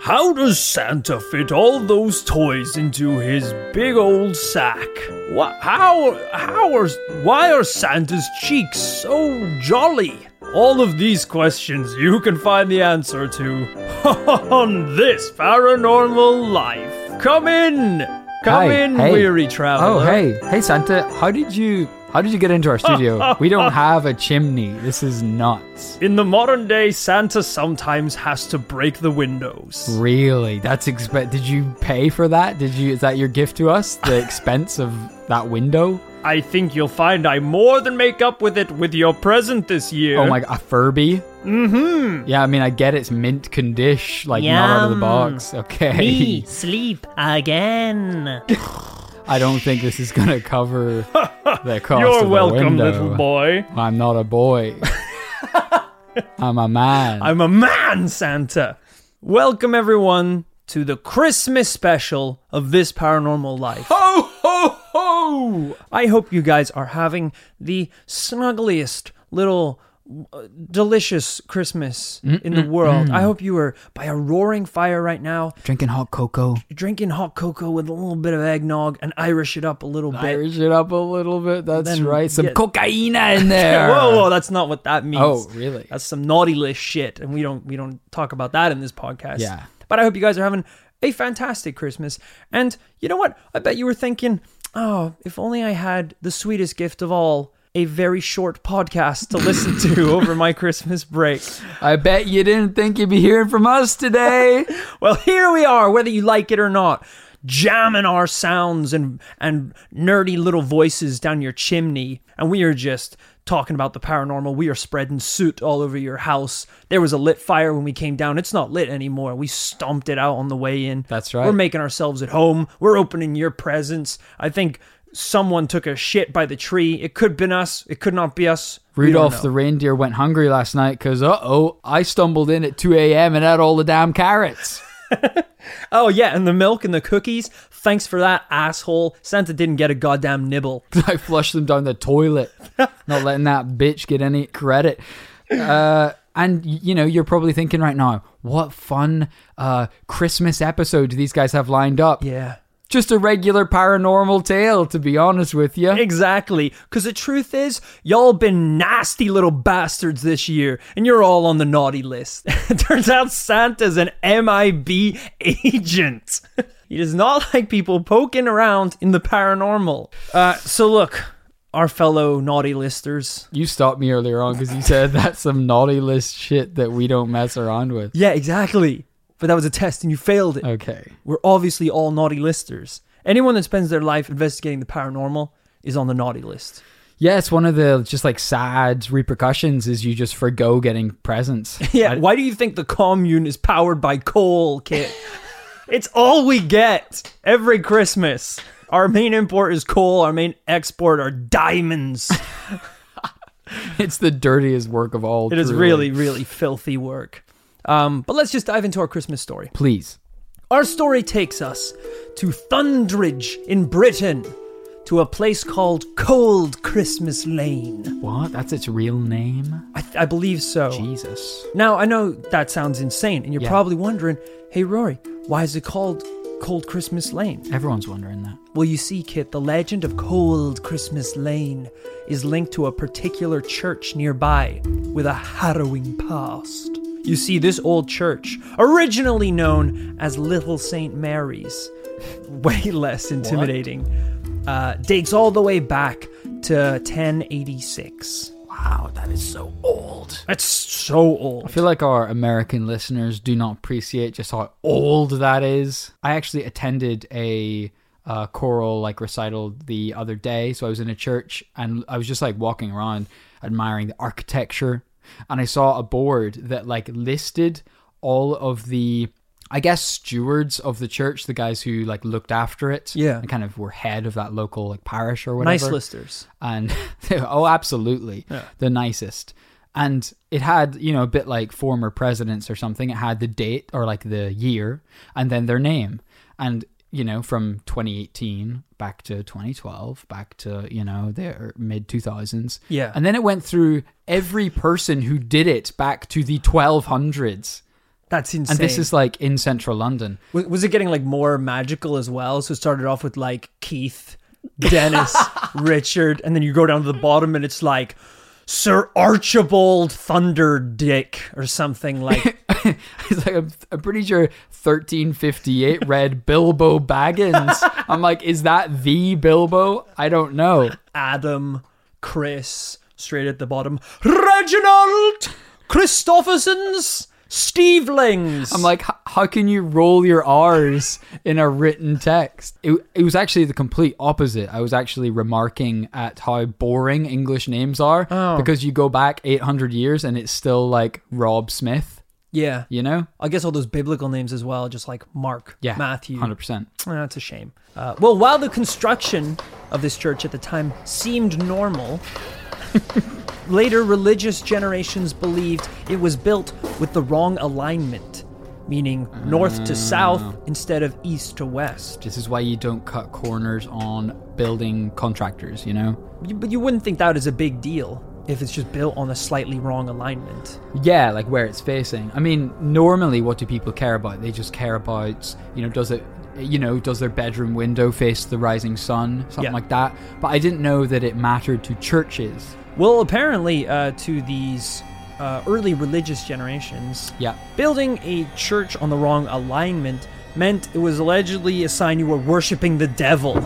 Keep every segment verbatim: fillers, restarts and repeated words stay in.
How does Santa fit all those toys into his big old sack? What? How? How are? Why are Santa's cheeks so jolly? All of these questions you can find the answer to on This Paranormal Life. Come in, come Hi, in, hey. weary traveler. Oh, hey, hey, Santa. How did you? How did you get into our studio? We don't have a chimney. This is nuts. In the modern day, Santa sometimes has to break the windows. Really? That's exp- Did you pay for that? Did you? Is that your gift to us? The expense of that window? I think you'll find I more than make up with it with your present this year. Oh my god, a Furby? Mm-hmm. Yeah, I mean, I get it's mint condish, like not out of the Yum. box. Okay. Me sleep again. I don't think this is gonna cover the cost You're of the welcome, window. little boy. I'm not a boy. I'm a man. I'm a man, Santa. Welcome, everyone, to the Christmas special of This Paranormal Life. Ho, ho, ho! I hope you guys are having the snuggliest little uh, delicious Christmas in the world. I hope you are by a roaring fire right now, Drinking hot cocoa. drinking hot cocoa with a little bit of eggnog and Irish it up a little bit. Irish it up a little bit. That's Then right. Some get- cocaine in there. Whoa, whoa, that's not what that means. Oh, really? That's some naughty list shit, and we don't we don't talk about that in this podcast. Yeah. But I hope you guys are having a fantastic Christmas. And you know what? I bet you were thinking, oh, if only I had the sweetest gift of all, a very short podcast to listen to over my Christmas break. I bet you didn't think you'd be hearing from us today. Well, here we are, whether you like it or not, jamming our sounds and and nerdy little voices down your chimney, and we are just talking about the paranormal. We are spreading soot all over your house. There was a lit fire when we came down. It's not lit anymore. We stomped it out on the way in. That's right. We're making ourselves at home. We're opening your presents. I think someone took a shit by the tree. It could have been us. It could not be us. We don't Rudolph know. the reindeer went hungry last night because, uh-oh, I stumbled in at two a.m. and had all the damn carrots. Oh, yeah, and the milk and the cookies. Thanks for that, asshole. Santa didn't get a goddamn nibble. I flushed them down the toilet. Not letting that bitch get any credit. Uh, and, you know, you're probably thinking right now, what fun uh, Christmas episode do these guys have lined up? Yeah. Just a regular paranormal tale, to be honest with you. Exactly. Because the truth is, y'all been nasty little bastards this year, and you're all on the naughty list. It turns out Santa's an M I B agent. He does not like people poking around in the paranormal. Uh, so look, our fellow naughty listers. You stopped me earlier on because you said that's some naughty list shit that we don't mess around with. Yeah, exactly. But that was a test and you failed it. Okay. We're obviously all naughty listers. Anyone that spends their life investigating the paranormal is on the naughty list. Yeah, it's one of the just like sad repercussions is you just forgo getting presents. Yeah, I- why do you think the commune is powered by coal, Kit? It's all we get every Christmas. Our main import is coal. Our main export are diamonds. It's the dirtiest work of all. It is truly. really, really filthy work. Um, but let's just dive into our Christmas story. Please. Our story takes us to Thundridge in Britain, to a place called Cold Christmas Lane. What? That's its real name? I, th- I believe so. Jesus. Now, I know that sounds insane, and you're Yeah. probably wondering, hey, Rory, why is it called Cold Christmas Lane? Everyone's wondering that. Well, you see, Kit, the legend of Cold Christmas Lane is linked to a particular church nearby with a harrowing past. You see, this old church, originally known as Little Saint Mary's, way less intimidating, uh, dates all the way back to ten eighty-six. Wow, that is so old. That's so old. I feel like our American listeners do not appreciate just how old that is. I actually attended a uh, choral like recital the other day. So I was in a church and I was just like walking around admiring the architecture. And I saw a board that like listed all of the, I guess, stewards of the church, the guys who like looked after it. Yeah. And kind of were head of that local like parish or whatever. Nice listers. And oh, absolutely. Yeah. The nicest. And it had, you know, a bit like former presidents or something. It had the date or like the year and then their name. And, you know, from twenty eighteen back to twenty twelve, back to, you know, the mid two thousands. Yeah. And then it went through every person who did it back to the twelve hundreds. That's insane. And this is like in central London. Was, was it getting like more magical as well? So it started off with like Keith, Dennis, Richard, and then you go down to the bottom and it's like Sir Archibald Thunderdick or something like. It's like I'm, I'm pretty sure thirteen fifty-eight read Bilbo Baggins. I'm like, is that the Bilbo? I don't know. Adam, Chris, straight at the bottom. Reginald Christopherson's Stevelings. I'm like, h- how can you roll your R's in a written text? It, it was actually the complete opposite. I was actually remarking at how boring English names are Oh. because you go back eight hundred years and it's still like Rob Smith, Yeah. you know? I guess all those biblical names as well, just like Mark, Yeah, Matthew. one hundred percent. Oh, that's a shame. Uh, well, while the construction of this church at the time seemed normal, later religious generations believed it was built with the wrong alignment, meaning north to south instead of east to west. This is why you don't cut corners on building contractors, you know? You- But you wouldn't think that is a big deal if it's just built on a slightly wrong alignment. Yeah, like where it's facing. I mean, normally what do people care about? They just care about, you know, does it, you know, does their bedroom window face the rising sun? Something Yeah. like that. But I didn't know that it mattered to churches. Well, apparently, uh, to these uh, early religious generations, Yeah. building a church on the wrong alignment meant it was allegedly a sign you were worshiping the devil.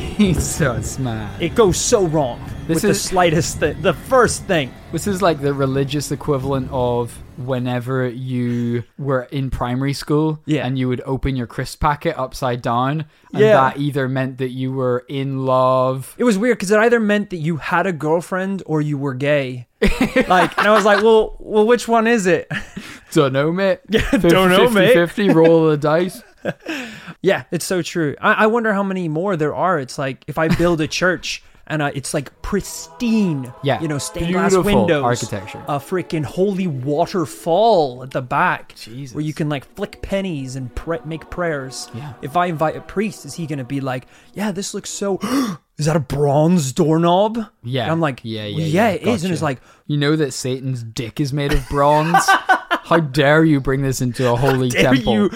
Jesus, man. It goes so wrong This with is- the slightest thing. The first thing. This is like the religious equivalent of whenever you were in primary school Yeah. and you would open your crisp packet upside down, and Yeah. that either meant that you were in love. It was weird because it either meant that you had a girlfriend or you were gay. Like, and I was like, well, well, which one is it? Don't know, mate. Yeah, don't know, mate. fifty, roll the dice. Yeah, it's so true. I, I wonder how many more there are. It's like if I build a church and uh, it's like pristine, Yeah, you know, stained glass beautiful windows, architecture. a freaking holy waterfall at the back, Jesus. where you can like flick pennies and pray- make prayers. Yeah. If I invite a priest, is he gonna be like, yeah, this looks so? Is that a bronze doorknob? Yeah. And I'm like, Yeah, yeah, yeah, yeah, yeah, it is. And it's gotcha. like, You know that Satan's dick is made of bronze? How dare you bring this into a holy dare temple? you,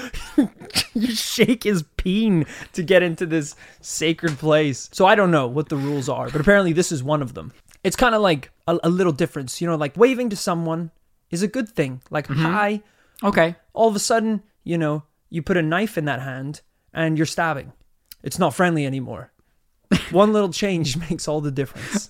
you shake his peen to get into this sacred place. So I don't know what the rules are, but apparently this is one of them. It's kind of like a, a little difference, you know, like waving to someone is a good thing. Like, hi. Okay. All of a sudden, you know, you put a knife in that hand and you're stabbing. It's not friendly anymore. One little change makes all the difference.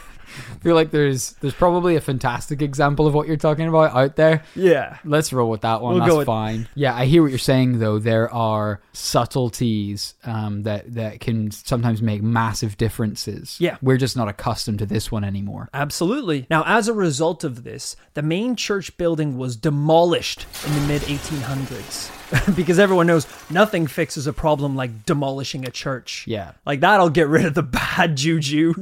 I feel like there's there's probably a fantastic example of what you're talking about out there. Yeah. Let's roll with that one. We'll go That's with- fine. Yeah, I hear what you're saying though. There are subtleties um, that that can sometimes make massive differences. Yeah. We're just not accustomed to this one anymore. Absolutely. Now, as a result of this, the main church building was demolished in the mid eighteen hundreds. Because everyone knows nothing fixes a problem like demolishing a church. Yeah. Like that'll get rid of the bad juju.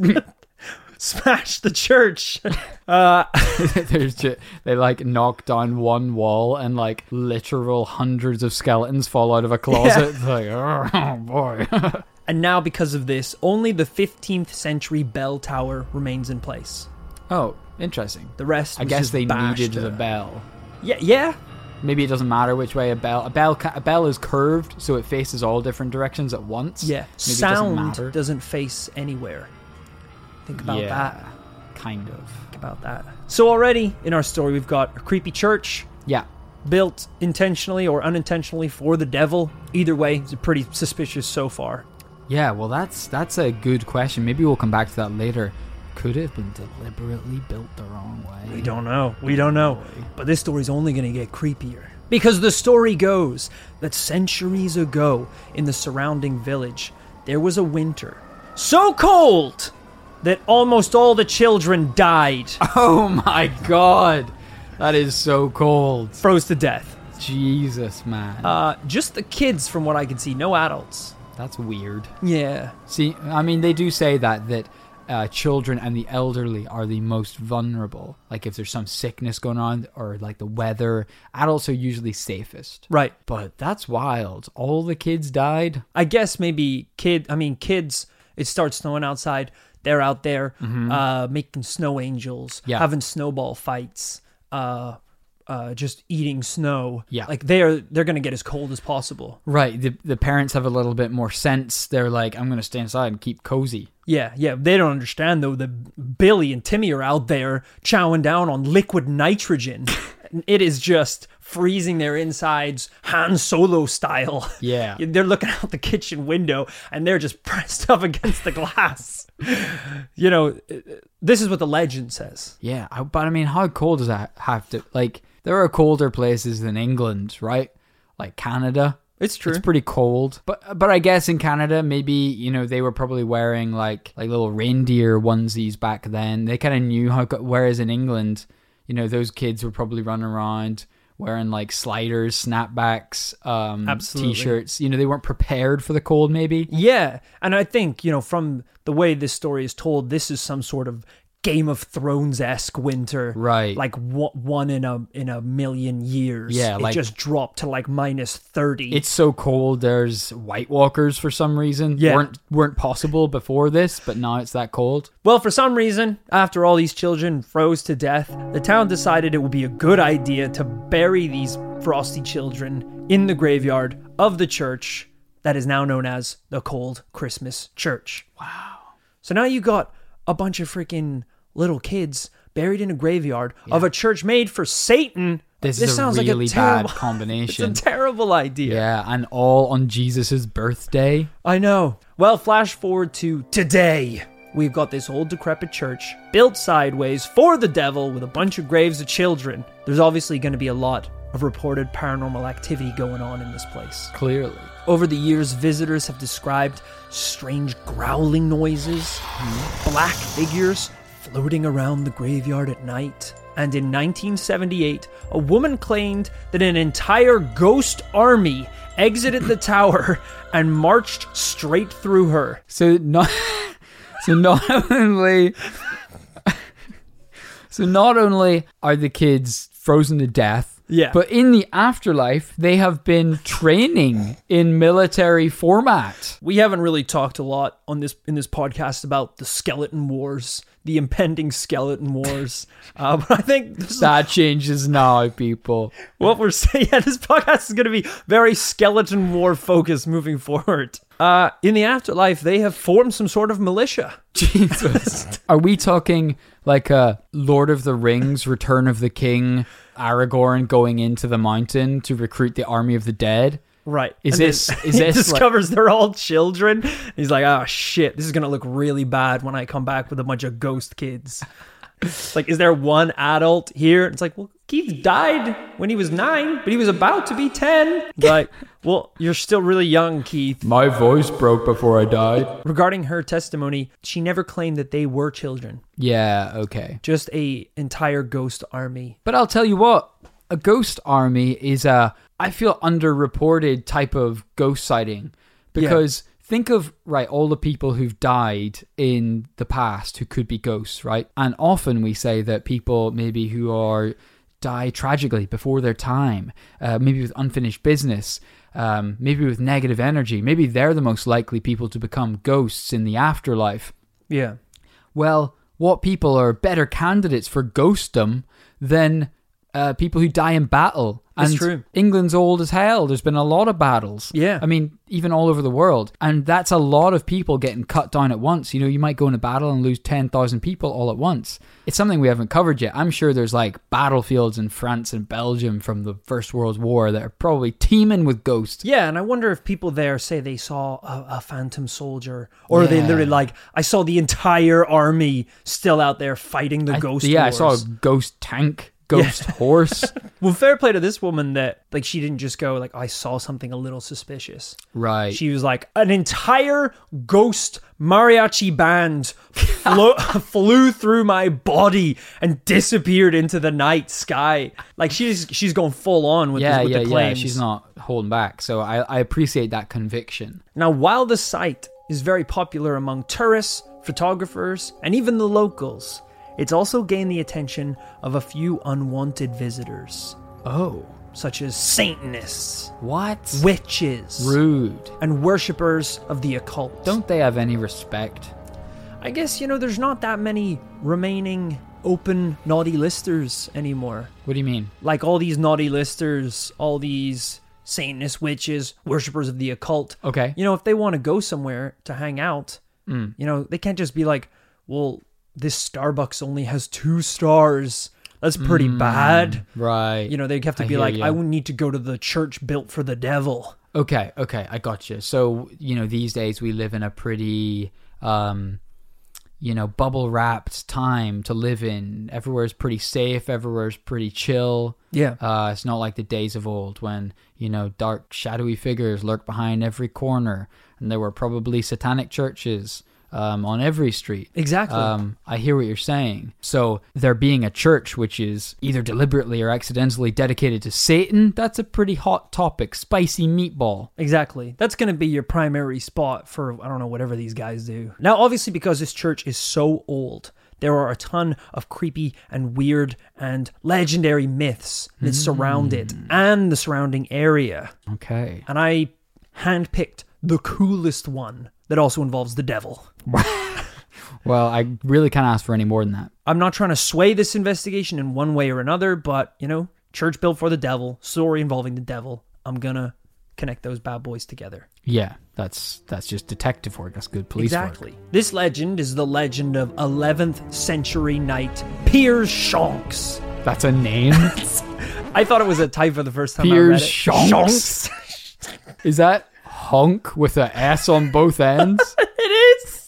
Smash the church. Uh, There's just, they like knock down one wall and like literal hundreds of skeletons fall out of a closet. It's like, oh boy. and now, because of this, only the fifteenth century bell tower remains in place. Oh, interesting. The rest, I was guess just they bashed. needed the bell. Yeah, yeah. Maybe it doesn't matter which way a bell. A bell. ca- A bell is curved, so it faces all different directions at once. Yeah. Maybe it doesn't Sound matter. doesn't face anywhere. Think about yeah, that. kind of. Think about that. So already in our story, we've got a creepy church Yeah. built intentionally or unintentionally for the devil. Either way, it's pretty suspicious so far. Yeah. Well, that's that's a good question. Maybe we'll come back to that later. Could it have been deliberately built the wrong way? We don't know. We don't know. But this story's only going to get creepier. Because the story goes that centuries ago in the surrounding village, there was a winter so cold that almost all the children died. Oh my god, that is so cold. Froze to death. Jesus, man. Uh, just the kids from what I can see, no adults. That's weird. Yeah. See, I mean, they do say that that uh, children and the elderly are the most vulnerable. Like if there's some sickness going on or like the weather, adults are usually safest. Right. But that's wild. All the kids died. I guess maybe kid, I mean, kids, it starts snowing outside. They're out there uh, making snow angels, Yeah. having snowball fights, uh, uh, just eating snow. Yeah. Like they are, they're going to get as cold as possible. Right. The the parents have a little bit more sense. They're like, I'm going to stay inside and keep cozy. Yeah, yeah. They don't understand though that Billy and Timmy are out there chowing down on liquid nitrogen. It is just freezing their insides, Han Solo style. Yeah. They're looking out the kitchen window and they're just pressed up against the glass. You know, this is what the legend says. Yeah. I- But I mean, how cold does that have to... Like, there are colder places than England, right? Like Canada. It's true. It's pretty cold. But but I guess in Canada, maybe, you know, they were probably wearing like like little reindeer onesies back then. They kind of knew how... co- Whereas in England, you know, those kids were probably running around wearing like sliders, snapbacks, um, Absolutely. t-shirts. You know, they weren't prepared for the cold, maybe. Yeah, and I think, you know, from the way this story is told, this is some sort of Game of Thrones-esque winter. Right. Like one one in a in a million years. Yeah, it like- just dropped to like minus thirty. It's so cold. There's White Walkers for some reason. Yeah. weren't weren't possible before this, but now it's that cold. Well, for some reason, after all these children froze to death, the town decided it would be a good idea to bury these frosty children in the graveyard of the church that is now known as the Cold Christmas Church. Wow. So now you got a bunch of freaking little kids buried in a graveyard of a church made for Satan. This, is a sounds really like a terrible, bad combination. It's a terrible idea. Yeah, and all on Jesus's birthday. I know. Well, flash forward to today. We've got this old decrepit church built sideways for the devil with a bunch of graves of children. There's obviously going to be a lot of reported paranormal activity going on in this place. Clearly. Over the years, visitors have described strange growling noises, black figures floating around the graveyard at night. And in nineteen seventy-eight, a woman claimed that an entire ghost army exited the tower and marched straight through her. So not so not only so not only are the kids frozen to death, Yeah. but in the afterlife, they have been training in military format. We haven't really talked a lot on this in this podcast about the skeleton wars, the impending skeleton wars. Uh, but I think this is That changes now, people. what we're saying. Yeah, this podcast is going to be very skeleton war focused moving forward. Uh, in the afterlife, they have formed some sort of militia. Jesus. Are we talking like a Lord of the Rings, Return of the King, Aragorn going into the mountain to recruit the army of the dead? Right. Is And this- then is he this like- discovers they're all children. He's like, oh shit, this is going to look really bad when I come back with a bunch of ghost kids. It's like, is there one adult here? It's like, well, Keith died when he was nine, but he was about to be ten. Like, well, you're still really young, Keith. My voice broke before I died. Regarding her testimony, she never claimed that they were children. Yeah, okay. Just a entire ghost army. But I'll tell you what, a ghost army is a, I feel, underreported type of ghost sighting. Because think of, right, all the people who've died in the past who could be ghosts, right? And often we say that people maybe who are die tragically before their time, uh, maybe with unfinished business, um, maybe with negative energy, maybe they're the most likely people to become ghosts in the afterlife. Yeah. Well, what people are better candidates for ghostdom than uh, people who die in battle? That's And true. England's old as hell. There's been a lot of battles. Yeah. I mean, even all over the world. And that's a lot of people getting cut down at once. You know, you might go in a battle and lose ten thousand people all at once. It's something we haven't covered yet. I'm sure there's like battlefields in France and Belgium from the First World War that are probably teeming with ghosts. Yeah, and I wonder if people there say they saw a, a phantom soldier, or they Yeah. literally like, I saw the entire army still out there fighting the I- ghost yeah, wars. I saw a ghost tank, ghost horse. Well, fair play to this woman that, like, she didn't just go, like, I saw something a little suspicious. Right. She was like, an entire ghost mariachi band flo- flew through my body and disappeared into the night sky. Like, she's she's going full on with, yeah, this, with yeah, the yeah. claims. She's not holding back. So I, I appreciate that conviction. Now, while the site is very popular among tourists, photographers, and even the locals, it's also gained the attention of a few unwanted visitors, Oh. such as Satanists, What? witches, Rude. and worshippers of the occult. Don't they have any respect? I guess, you know, there's not that many remaining open naughty listers anymore. What do you mean? Like all these naughty listers, all these Satanist witches, worshippers of the occult. Okay. You know, if they want to go somewhere to hang out, Mm. you know, they can't just be like, well, this Starbucks only has two stars. That's pretty Mm, bad. Right. You know, they have to I be hear like, you. I would need to go to the church built for the devil. Okay, okay, I got you. So, you know, these days we live in a pretty, um, you know, bubble-wrapped time to live in. Everywhere's pretty safe. Everywhere's pretty chill. Yeah. Uh, it's not like the days of old when, you know, dark, shadowy figures lurk behind every corner. And there were probably satanic churches um, on every street. Exactly. Um, I hear what you're saying. So there being a church which is either deliberately or accidentally dedicated to Satan, that's a pretty hot topic. Spicy meatball. Exactly. That's going to be your primary spot for, I don't know, whatever these guys do. Now, obviously, because this church is so old, there are a ton of creepy and weird and legendary myths that surround it and the surrounding area. Okay. And I handpicked the coolest one that also involves the devil. Well, I really can't ask for any more than that. I'm not trying to sway this investigation in one way or another, but, you know, church built for the devil, story involving the devil. I'm going to connect those bad boys together. Yeah, that's that's just detective work. That's good police Exactly. work. This legend is the legend of eleventh century knight Piers Shonks. That's a name? I thought it was a typo the first time Piers I read it. Shonks? Is that honk with a S on both ends? It is.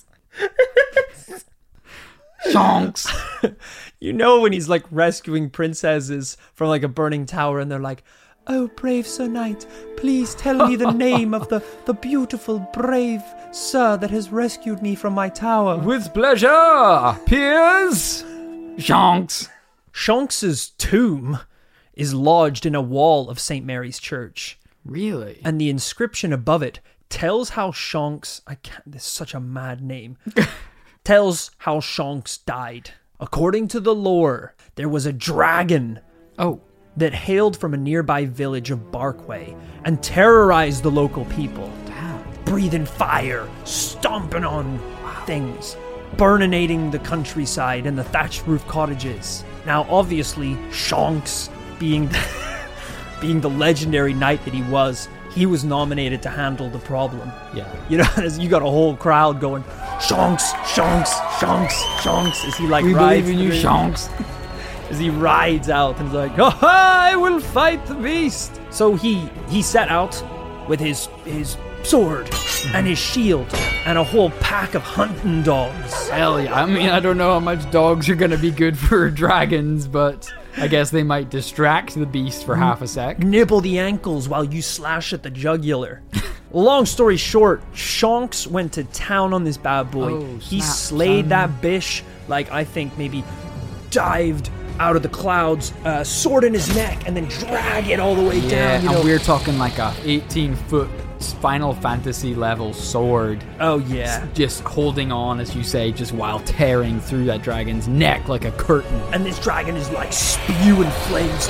Shonks. You know when he's like rescuing princesses from like a burning tower and they're like, "Oh, brave Sir Knight, please tell me the name of the, the beautiful, brave sir that has rescued me from my tower." With pleasure, Piers Shonks. Shonks's tomb is lodged in a wall of Saint Mary's Church, Really? and the inscription above it tells how Shonks, I can't, this is such a mad name, tells how Shonks died. According to the lore, there was a dragon Oh. that hailed from a nearby village of Barkway and terrorized the local people. Damn. Breathing fire, stomping on things, burninating the countryside and the thatched roof cottages. Now, obviously, Shonks, being being the legendary knight that he was, he was nominated to handle the problem. Yeah. You know, as you got a whole crowd going, "Shonks, Shonks, Shonks, Shonks," as he like We rides believe in you, through- Shonks. as he rides out and is like, "Oh, I will fight the beast." So he he set out with his his sword and his shield and a whole pack of hunting dogs. Hell yeah. I mean, I don't know how much dogs are going to be good for dragons, but I guess they might distract the beast for half a sec. Nibble the ankles while you slash at the jugular. Long story short, Shonks went to town on this bad boy. Oh, he snap, slayed son. that bish, like I think maybe dived out of the clouds, uh, sword in his neck, and then drag it all the way Yeah, down. You know? and we're talking like a eighteen foot Final Fantasy level sword. Oh yeah. Just holding on, as you say, just while tearing through that dragon's neck like a curtain. And this dragon is like spewing flames.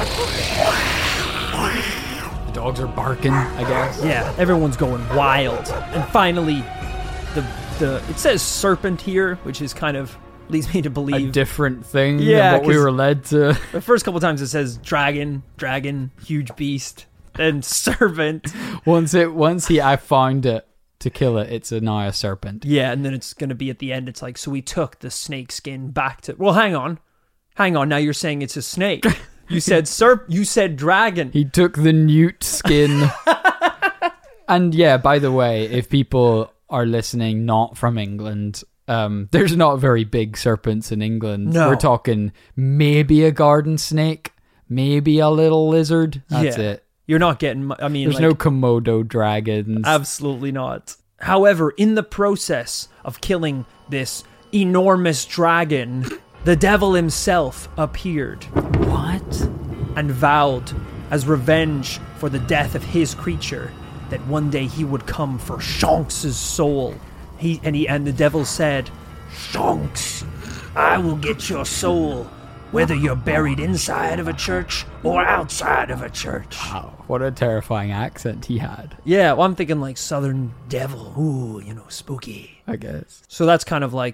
The dogs are barking, I guess. Yeah, everyone's going wild. And finally, the the it says serpent here, which is kind of leads me to A believe. different thing Yeah, than what we 'cause- were led to. The first couple times it says dragon, dragon, huge beast, then serpent. Once it, once he, I found it to kill it. It's a, now a serpent. Yeah, and then it's gonna be at the end. It's like, so we took the snake skin back to. Well, hang on, hang on. Now you're saying it's a snake. You said serp. You said dragon. He took the newt skin. And yeah, by the way, if people are listening not from England, um, there's not very big serpents in England. No. We're talking maybe a garden snake, maybe a little lizard. That's Yeah. it. You're not getting. mu- I mean, There's like, no Komodo dragons. Absolutely not. However, in the process of killing this enormous dragon, the devil himself appeared What? and vowed, as revenge for the death of his creature, that one day he would come for Shonks' soul. He and he and the devil said, "Shonks, I will get your soul, whether you're buried inside of a church or outside of a church." Wow, what a terrifying accent he had, Yeah, well, I'm thinking like Southern devil. Ooh, you know, spooky. I guess. So that's kind of like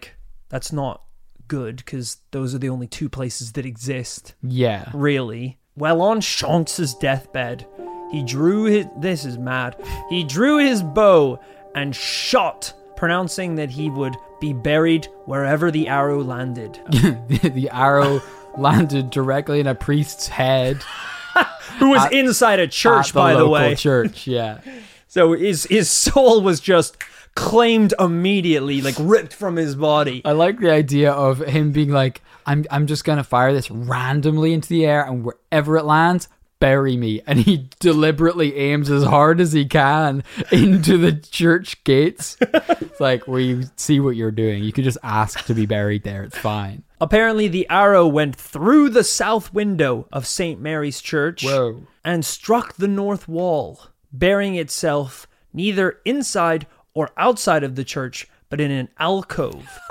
that's not good because those are the only two places that exist, Yeah. really. Well, on Shonks' deathbed, he drew his... This is mad. He drew his bow and shot, pronouncing that he would be buried wherever the arrow landed. the, the arrow landed directly in a priest's head. Who was At- inside a church, at the by the local way. church, yeah. So his his soul was just claimed immediately, like ripped from his body. I like the idea of him being like, I'm I'm just gonna fire this randomly into the air, and wherever it lands, bury me. And he deliberately aims as hard as he can into the church gates. It's like, we see what you're doing. You could just ask to be buried there. It's fine. Apparently, the arrow went through the south window of Saint Mary's Church Whoa. and struck the north wall, burying itself neither inside or outside of the church, but in an alcove.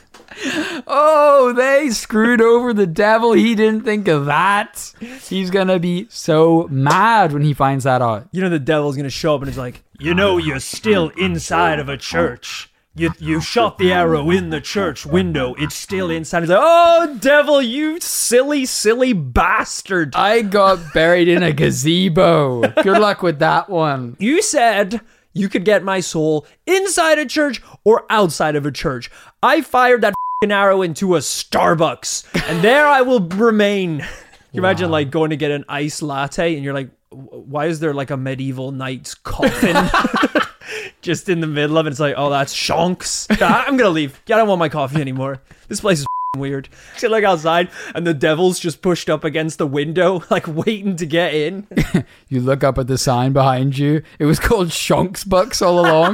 Oh, they screwed over the devil. He didn't think of that. He's gonna be so mad when he finds that out. You know, the devil's going to show up and it's like, you know, you're still inside of a church. You you shot the arrow in the church window. It's still inside. He's like, oh, devil, you silly, silly bastard. I got buried in a gazebo. Good luck with that one. You said you could get my soul inside a church or outside of a church. I fired that f***ing arrow into a Starbucks, and there I will remain. Can you imagine, Wow. like, going to get an iced latte, and you're like, why is there, like, a medieval knight's coffin just in the middle of it? It's like, oh, that's Shonks. Ah, I'm gonna leave. I don't want my coffee anymore. This place is f***ing weird. You look outside, and the devil's just pushed up against the window, like, waiting to get in. You look up at the sign behind you. It was called Shonks Bucks all along.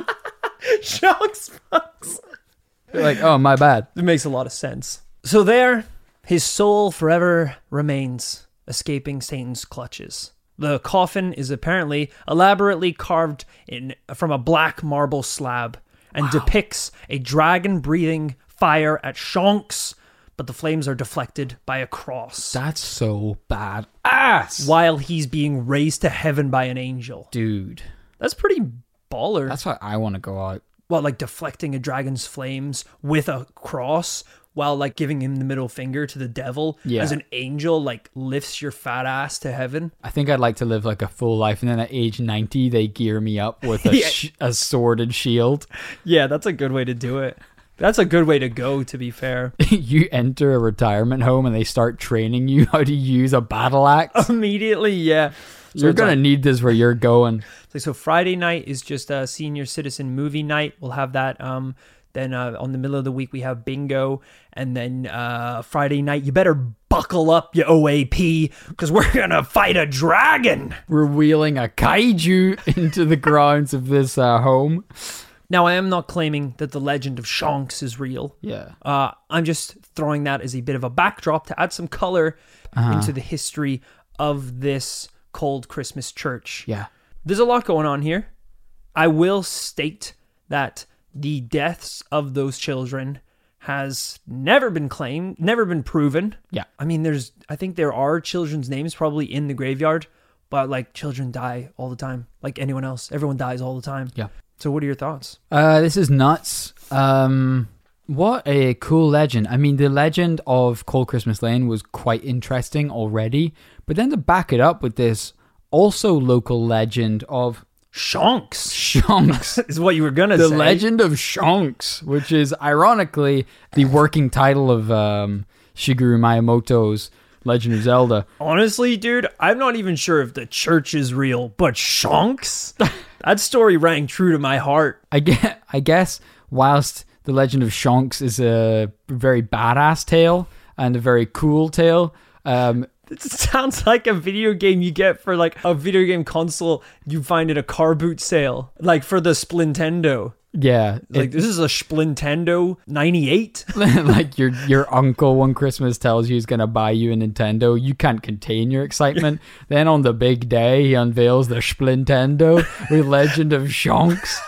Shonks fucks. You're like, oh, my bad. It makes a lot of sense. So there, his soul forever remains, escaping Satan's clutches. The coffin is apparently elaborately carved in from a black marble slab and depicts a dragon breathing fire at Shonks, but the flames are deflected by a cross That's so bad ass. while he's being raised to heaven by an angel. Dude, That's pretty baller. that's why I want to go out. Well, like deflecting a dragon's flames with a cross while like giving him the middle finger to the devil Yeah. as an angel like lifts your fat ass to heaven. I think I'd like to live like a full life, and then at age ninety, they gear me up with a, Yeah. sh- a sword and shield. Yeah, that's a good way to do it. That's a good way to go, to be fair. You enter a retirement home, and they start training you how to use a battle axe. Immediately, yeah. So You're it's gonna like- need this where you're going. So, so Friday night is just a senior citizen movie night. We'll have that. Um, then uh, on the middle of the week we have bingo, and then uh, Friday night you better buckle up, you O A P, because we're gonna fight a dragon. We're wheeling a kaiju into the grounds of this uh, home. Now I am not claiming that the legend of Shonks is real. Yeah. Uh, I'm just throwing that as a bit of a backdrop to add some color into the history of this cold Christmas church. Yeah. There's a lot going on here. I will state that the deaths of those children has never been claimed, never been proven. Yeah. I mean, there's, I think there are children's names probably in the graveyard, but like children die all the time, like anyone else. Everyone dies all the time. Yeah. So what are your thoughts? Uh, this is nuts. Um, what a cool legend. I mean, the legend of Cold Christmas Lane was quite interesting already, but then to back it up with this also local legend of Shonks Shonks. is what you were gonna The say. Legend of Shonks, which is ironically the working title of um, Shigeru Miyamoto's Legend of Zelda. Honestly, dude, I'm not even sure if the church is real, but Shonks? That story rang true to my heart. I guess, I guess whilst The Legend of Shonks is a very badass tale and a very cool tale, um, It sounds like a video game you get for like a video game console you find in a car boot sale, like for the Splintendo. yeah, Like this is a Splintendo ninety-eight. like your your uncle one Christmas tells you he's gonna buy you a Nintendo. You can't contain your excitement. Then on the big day, he unveils the Splintendo with Legend of Shonks.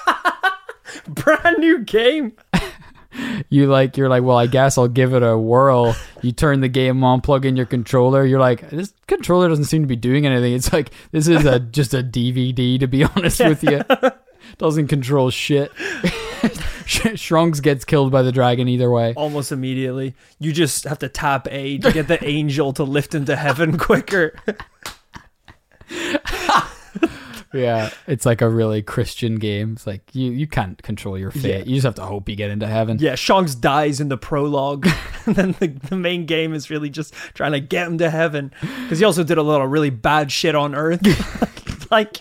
Brand new game. You like you're like, well, I guess I'll give it a whirl. You turn the game on, plug in your controller. You're like, this controller doesn't seem to be doing anything. It's like this is a just a D V D, to be honest with you. Doesn't control shit. Shrunks gets killed by the dragon either way. Almost immediately. You just have to tap A to get the angel to lift him to heaven quicker. Yeah, it's like a really Christian game. It's like you, you can't control your fate. Yeah. You just have to hope you get into heaven. Yeah, Shanks dies in the prologue. And then the, the main game is really just trying to get him to heaven. Because he also did a lot of really bad shit on Earth. Like,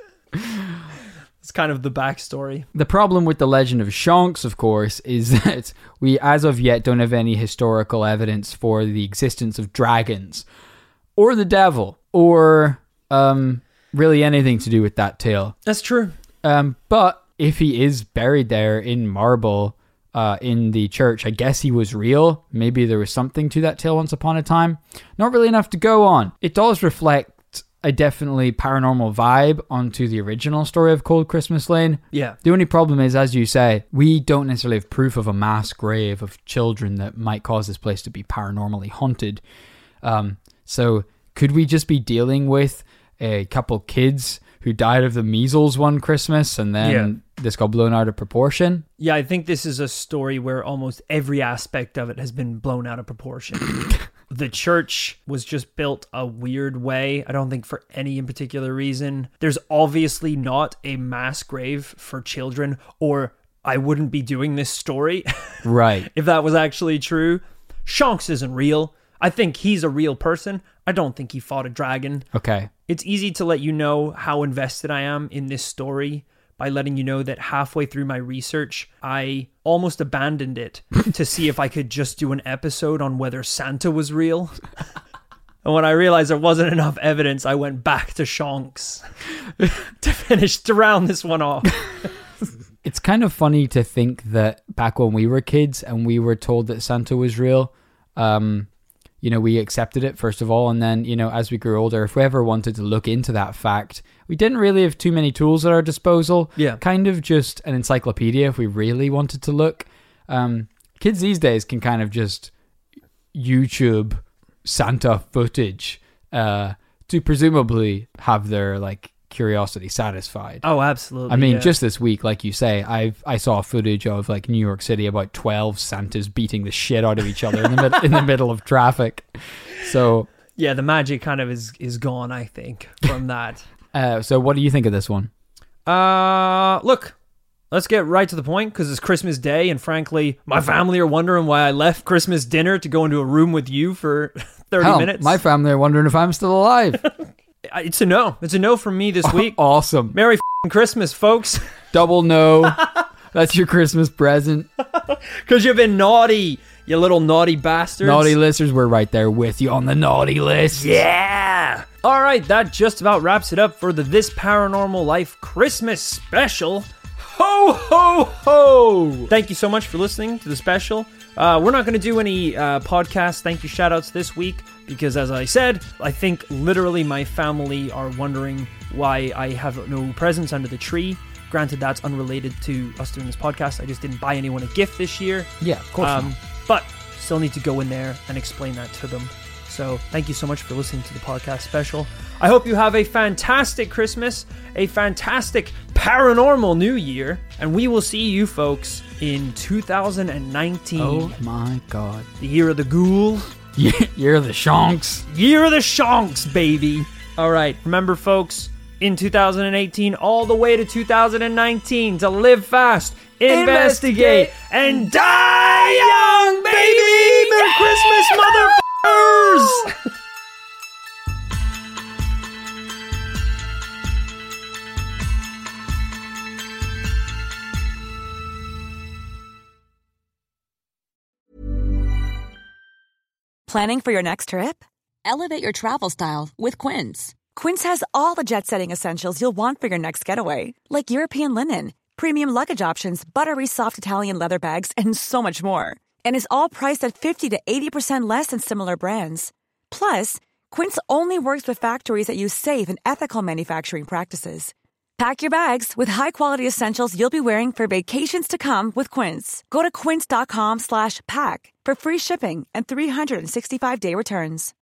it's kind of the backstory. The problem with the legend of Shanks, of course, is that we, as of yet, don't have any historical evidence for the existence of dragons or the devil or um, really anything to do with that tale. That's true. Um, but if he is buried there in marble uh, in the church, I guess he was real. Maybe there was something to that tale once upon a time. Not really enough to go on. It does reflect a definitely paranormal vibe onto the original story of Cold Christmas Lane. Yeah. The only problem is, as you say, we don't necessarily have proof of a mass grave of children that might cause this place to be paranormally haunted. Um, so could we just be dealing with a couple kids who died of the measles one Christmas and then yeah. this got blown out of proportion? Yeah, I think this is a story where almost every aspect of it has been blown out of proportion. The church was just built a weird way. I don't think for any in particular reason. There's obviously not a mass grave for children, or I wouldn't be doing this story. Right. If that was actually true. Shanks isn't real. I think he's a real person. I don't think he fought a dragon. Okay. It's easy to let you know how invested I am in this story by letting you know that halfway through my research, I almost abandoned it to see if I could just do an episode on whether Santa was real. And when I realized there wasn't enough evidence, I went back to Shanks to finish, to round this one off. It's kind of funny to think that back when we were kids and we were told that Santa was real, um, you know, we accepted it first of all. And then, you know, as we grew older, if we ever wanted to look into that fact, we didn't really have too many tools at our disposal. Yeah. Kind of just an encyclopedia if we really wanted to look. Um, kids these days can kind of just YouTube Santa footage uh, to presumably have their, like, curiosity satisfied. Oh, absolutely. I mean, yeah. just this week, like you say, I've I saw footage of like New York City, about twelve Santas beating the shit out of each other in the mid- in the middle of traffic. So yeah, the magic kind of is is gone, I think, from that. uh, so what do you think of this one? Uh, look, let's get right to the point because it's Christmas Day, and frankly, my family are wondering why I left Christmas dinner to go into a room with you for thirty Hell, minutes. My family are wondering if I'm still alive. It's a no. It's a no from me this week. Awesome. Merry f***ing Christmas, folks. Double no. That's your Christmas present. Because you've been naughty, you little naughty bastards. Naughty listeners, we're right there with you on the naughty list. Yeah. All right, that just about wraps it up for the This Paranormal Life Christmas special. Ho, ho, ho. Thank you so much for listening to the special. Uh, we're not going to do any uh, podcast thank you shout-outs this week because, as I said, I think literally my family are wondering why I have no presents under the tree. Granted, that's unrelated to us doing this podcast. I just didn't buy anyone a gift this year. Yeah, of course Um, not. but still need to go in there and explain that to them. So thank you so much for listening to the podcast special. I hope you have a fantastic Christmas, a fantastic paranormal New Year, and we will see you folks in two thousand nineteen. Oh my God. The year of the ghoul. You're the Shanks. Year of the Shanks, baby. All right, remember folks, in two thousand eighteen all the way to two thousand nineteen, to live fast, investigate, investigate and die young, baby! Merry Christmas, motherfuckers! Planning for your next trip? Elevate your travel style with Quince. Quince has all the jet-setting essentials you'll want for your next getaway, like European linen, premium luggage options, buttery soft Italian leather bags, and so much more. And is all priced at fifty to eighty percent less than similar brands. Plus, Quince only works with factories that use safe and ethical manufacturing practices. Pack your bags with high-quality essentials you'll be wearing for vacations to come with Quince. Go to quince.com slash pack for free shipping and three sixty-five day returns.